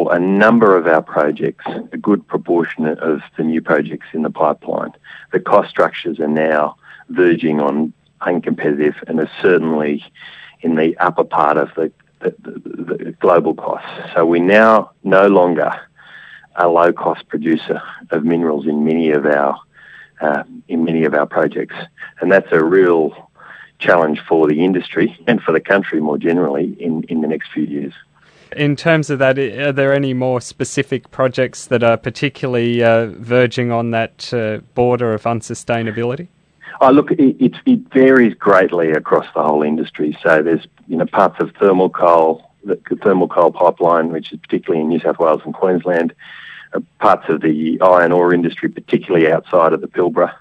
for a number of our projects, a good proportion of the new projects in the pipeline, the cost structures are now verging on uncompetitive and are certainly in the upper part of the global costs. So we now no longer a low-cost producer of minerals in many of our projects, and that's a real challenge for the industry and for the country more generally in the next few years. In terms of that, are there any more specific projects that are particularly verging on that border of unsustainability? Oh, look, it varies greatly across the whole industry. So there's parts of thermal coal, the thermal coal pipeline, which is particularly in New South Wales and Queensland, parts of the iron ore industry, particularly outside of the Pilbara,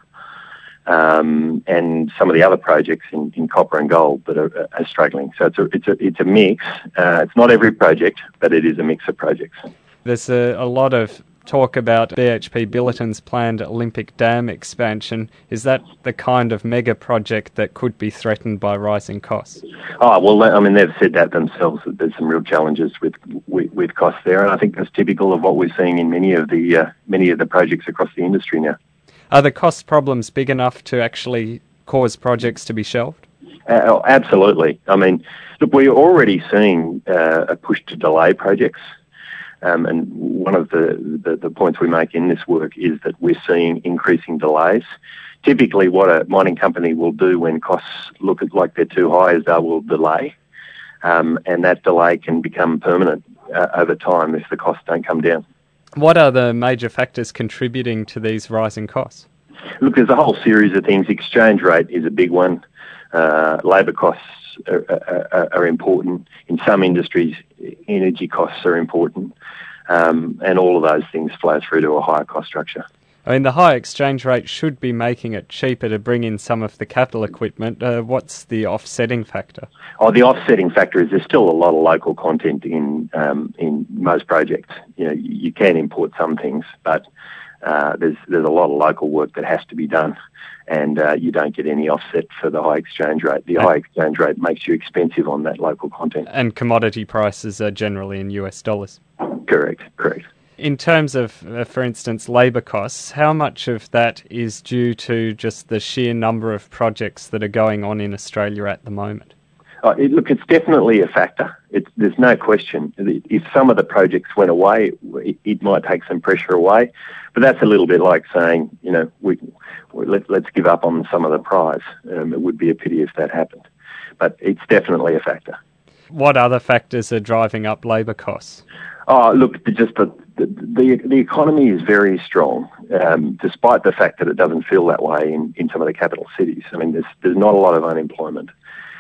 and some of the other projects in copper and gold that are struggling. So it's a mix. It's not every project, but it is a mix of projects. There's a lot of talk about BHP Billiton's planned Olympic Dam expansion. Is that the kind of mega project that could be threatened by rising costs? Oh, well, I mean, they've said that themselves, that there's some real challenges with costs there, and I think that's typical of what we're seeing in many of the projects across the industry now. Are the cost problems big enough to actually cause projects to be shelved? Absolutely. I mean, look, we're already seeing a push to delay projects. And one of the points we make in this work is that we're seeing increasing delays. Typically, what a mining company will do when costs look like they're too high is they will delay, and that delay can become permanent over time if the costs don't come down. What are the major factors contributing to these rising costs? Look, there's a whole series of things. Exchange rate is a big one. Labour costs are important. In some industries, energy costs are important. And all of those things flow through to a higher cost structure. I mean, the high exchange rate should be making it cheaper to bring in some of the capital equipment. What's the offsetting factor? Oh, the offsetting factor is there's still a lot of local content in most projects. You can import some things, but there's a lot of local work that has to be done, and you don't get any offset for the high exchange rate. The high exchange rate makes you expensive on that local content. And commodity prices are generally in US dollars. Correct. In terms of, for instance, labour costs, how much of that is due to just the sheer number of projects that are going on in Australia at the moment? Look, it's definitely a factor. There's no question. If some of the projects went away, it might take some pressure away. But that's a little bit like saying, let's give up on some of the prize. It would be a pity if that happened. But it's definitely a factor. What other factors are driving up labour costs? Oh, look, just the economy is very strong, despite the fact that it doesn't feel that way in some of the capital cities. I mean, there's not a lot of unemployment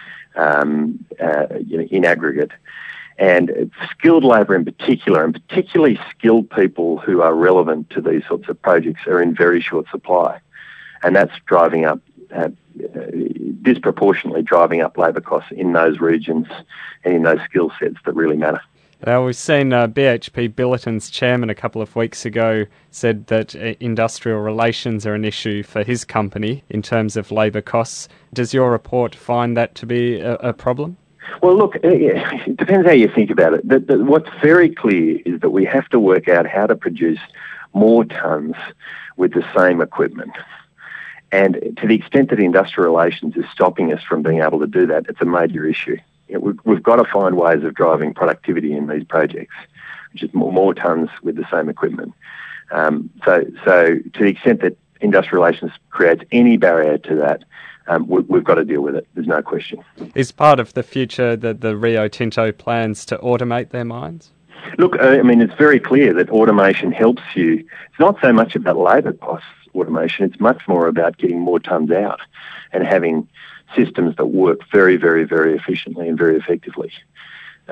in aggregate. And skilled labour in particular, and particularly skilled people who are relevant to these sorts of projects, are in very short supply. And that's driving up, disproportionately driving up labour costs in those regions and in those skill sets that really matter. We've seen BHP Billiton's chairman a couple of weeks ago said that industrial relations are an issue for his company in terms of labour costs. Does your report find that to be a problem? Well, look, it depends how you think about it. What's very clear is that we have to work out how to produce more tonnes with the same equipment. And to the extent that industrial relations is stopping us from being able to do that, it's a major issue. We've got to find ways of driving productivity in these projects, which is more tonnes with the same equipment. So to the extent that industrial relations creates any barrier to that, we've got to deal with it. There's no question. Is part of the future that the Rio Tinto plans to automate their mines? Look, I mean, it's very clear that automation helps you. It's not so much about labour costs, automation. It's much more about getting more tonnes out and having systems that work very, very, very efficiently and very effectively.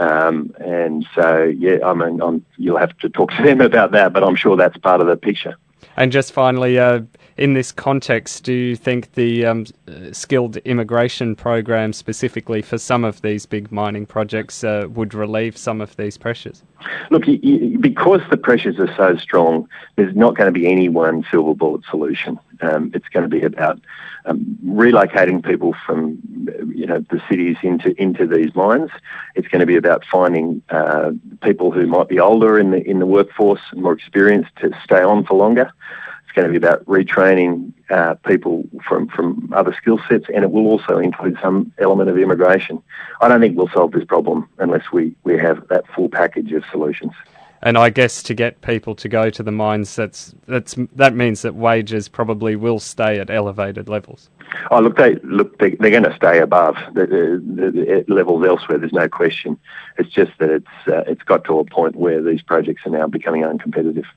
And so, yeah, I mean, you'll have to talk to them about that, but I'm sure that's part of the picture. And just finally, in this context, do you think the skilled immigration program specifically for some of these big mining projects would relieve some of these pressures? Look, because the pressures are so strong, there's not going to be any one silver bullet solution. It's going to be about relocating people from the cities into these mines. It's going to be about finding people who might be older in the workforce and more experienced to stay on for longer. It's going to be about retraining people from other skill sets, and it will also include some element of immigration. I don't think we'll solve this problem unless we have that full package of solutions. And I guess to get people to go to the mines, that means that wages probably will stay at elevated levels. Oh, they're going to stay above the levels elsewhere. There's no question. It's just that it's got to a point where these projects are now becoming uncompetitive.